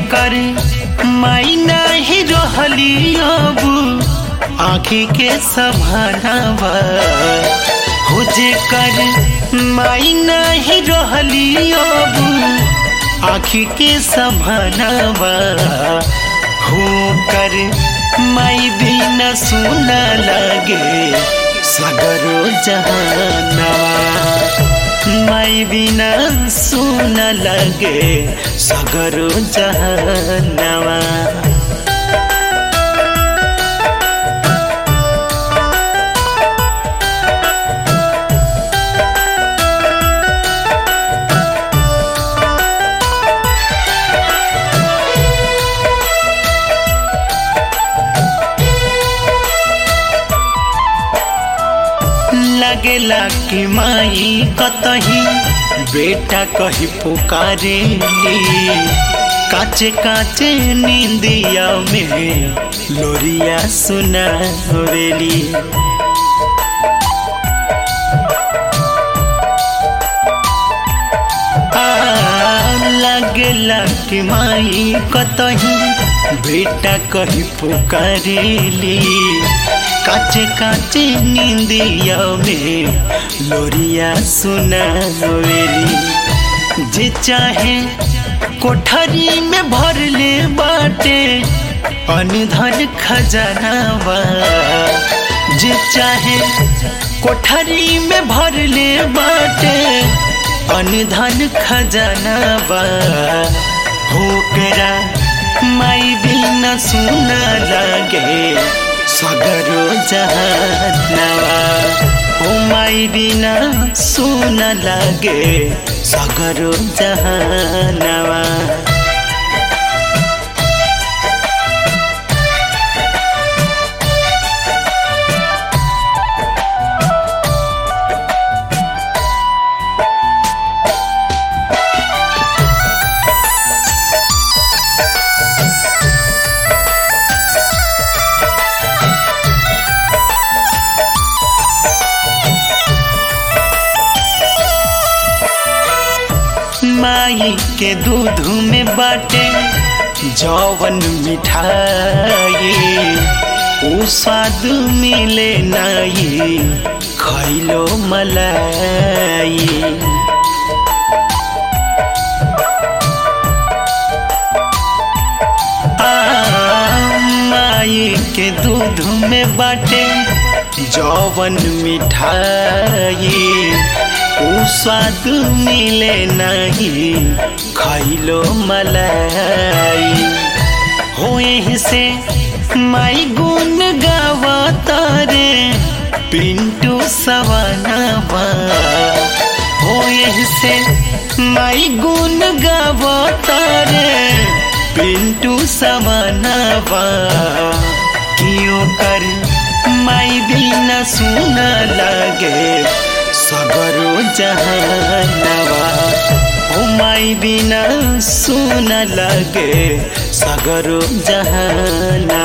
कर माई नाही रहली अब आँखी के सभानावा हो जे कर माई नहीं रहली अब आँखी के सभानावा हो कर माई भी न सुना लगे सगरो जहानवा माई बिना सुन लगे सगरो जहानवा। लगेला कि माई कतही बेटा कही पुकारेली काचे काचे नींदिया में लोरिया सुनावेली। लगेला कि माई कतही बेटा कही पुकारेली काचे काचे नींदिया में लोरिया सुनावेली। जे चाहे कोठरी में भर ले बाटे अनधन खजानावा जे चाहे कोठरी में भर ले बाटे अनधन खजानावा होकरा माई बिना सुना लगे सगरो जहानवा ओ माई बिना सुन लगे सगरो जहानवा। माई के दूध में बाटे जौवन मिठाई ऊ स्वाद मिले नाई खैलो मलाई। माई के दूध में बाटे जौवन मिठाई ऊ स्वाद मिले नहीं खैलो मलाई। होए से माई गुण गावा तारे पिंटू सवानावा होए से माई गुण गावा तारे पिंटू सवानावा कियो कर माई बिना सुना लगे सगरो जहानवा ओ माई बिना सुन लगे सगरो जहानवा।